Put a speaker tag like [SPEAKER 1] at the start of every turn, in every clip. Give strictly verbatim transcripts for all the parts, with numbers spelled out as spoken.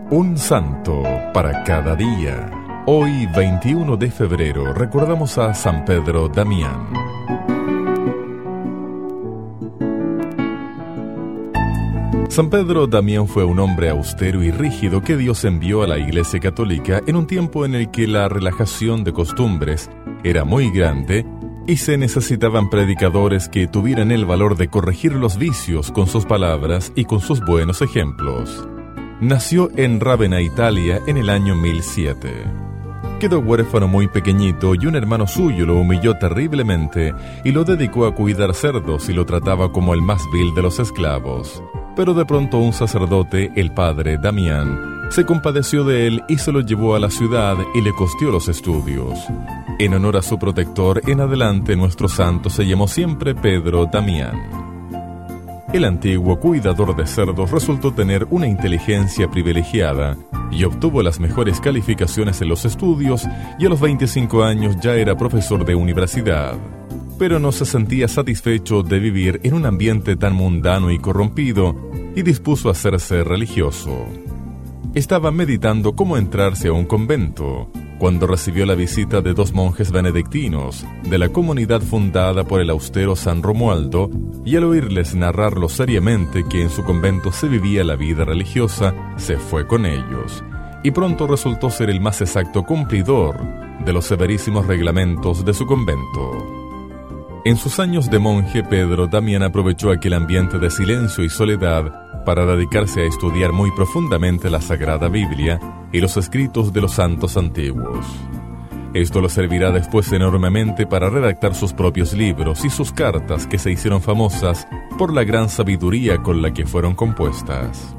[SPEAKER 1] Un santo para cada día. Hoy, veintiuno de febrero, recordamos a San Pedro Damián. San Pedro Damián fue un hombre austero y rígido que Dios envió a la Iglesia Católica en un tiempo en el que la relajación de costumbres era muy grande y se necesitaban predicadores que tuvieran el valor de corregir los vicios con sus palabras y con sus buenos ejemplos. Nació en Rávena, Italia, en el año mil siete. Quedó huérfano muy pequeñito y un hermano suyo lo humilló terriblemente y lo dedicó a cuidar cerdos y lo trataba como el más vil de los esclavos. Pero de pronto un sacerdote, el padre Damián, se compadeció de él y se lo llevó a la ciudad y le costeó los estudios. En honor a su protector, en adelante nuestro santo se llamó siempre Pedro Damián. El antiguo cuidador de cerdos resultó tener una inteligencia privilegiada y obtuvo las mejores calificaciones en los estudios y a los veinticinco años ya era profesor de universidad. Pero no se sentía satisfecho de vivir en un ambiente tan mundano y corrompido y dispuso a hacerse religioso. Estaba meditando cómo entrarse a un convento cuando recibió la visita de dos monjes benedictinos de la comunidad fundada por el austero San Romualdo, y al oírles narrarlo seriamente que en su convento se vivía la vida religiosa, se fue con ellos, y pronto resultó ser el más exacto cumplidor de los severísimos reglamentos de su convento. En sus años de monje, Pedro Damián aprovechó aquel ambiente de silencio y soledad para dedicarse a estudiar muy profundamente la Sagrada Biblia y los escritos de los santos antiguos. Esto lo servirá después enormemente para redactar sus propios libros y sus cartas, que se hicieron famosas por la gran sabiduría con la que fueron compuestas.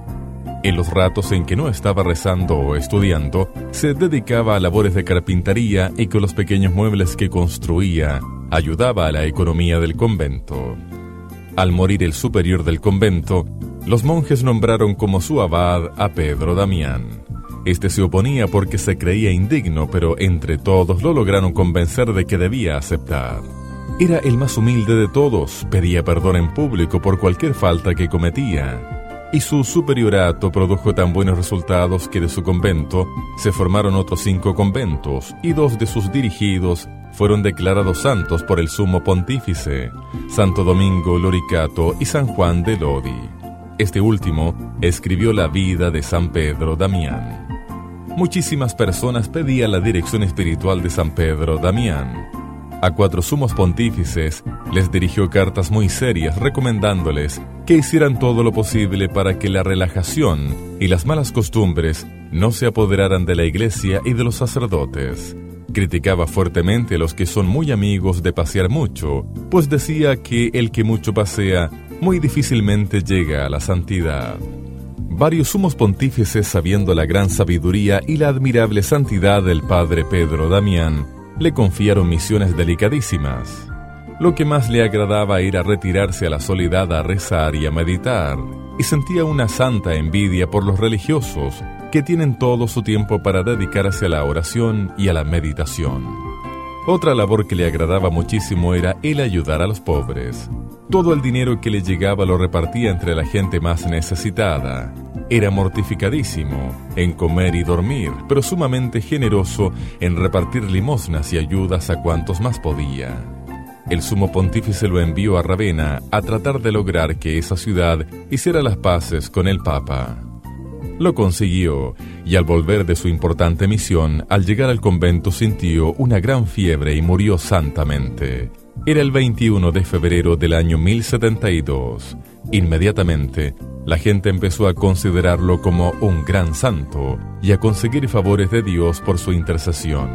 [SPEAKER 1] En los ratos en que no estaba rezando o estudiando, se dedicaba a labores de carpintería y con los pequeños muebles que construía, ayudaba a la economía del convento. Al morir el superior del convento, los monjes nombraron como su abad a Pedro Damián. Este se oponía porque se creía indigno, pero entre todos lo lograron convencer de que debía aceptar. Era el más humilde de todos, pedía perdón en público por cualquier falta que cometía, y su superiorato produjo tan buenos resultados que de su convento se formaron otros cinco conventos, y dos de sus dirigidos fueron declarados santos por el sumo pontífice, Santo Domingo Loricato y San Juan de Lodi. Este último escribió la vida de San Pedro Damián. Muchísimas personas pedían la dirección espiritual de San Pedro Damián. A cuatro sumos pontífices les dirigió cartas muy serias recomendándoles que hicieran todo lo posible para que la relajación y las malas costumbres no se apoderaran de la iglesia y de los sacerdotes. Criticaba fuertemente a los que son muy amigos de pasear mucho, pues decía que el que mucho pasea muy difícilmente llega a la santidad. Varios sumos pontífices, sabiendo la gran sabiduría y la admirable santidad del padre Pedro Damián, le confiaron misiones delicadísimas. Lo que más le agradaba era retirarse a la soledad a rezar y a meditar, y sentía una santa envidia por los religiosos, que tienen todo su tiempo para dedicarse a la oración y a la meditación. Otra labor que le agradaba muchísimo era el ayudar a los pobres. Todo el dinero que le llegaba lo repartía entre la gente más necesitada. Era mortificadísimo en comer y dormir, pero sumamente generoso en repartir limosnas y ayudas a cuantos más podía. El sumo pontífice lo envió a Rávena a tratar de lograr que esa ciudad hiciera las paces con el Papa. Lo consiguió, y al volver de su importante misión, al llegar al convento sintió una gran fiebre y murió santamente. Era el veintiuno de febrero del año mil setenta y dos. Inmediatamente, la gente empezó a considerarlo como un gran santo y a conseguir favores de Dios por su intercesión.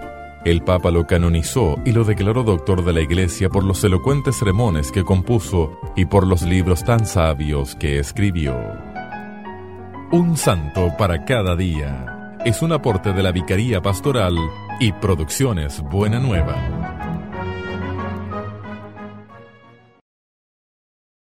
[SPEAKER 1] El Papa lo canonizó y lo declaró doctor de la Iglesia por los elocuentes sermones que compuso y por los libros tan sabios que escribió. Un santo para cada día es un aporte de la Vicaría Pastoral y Producciones Buena Nueva.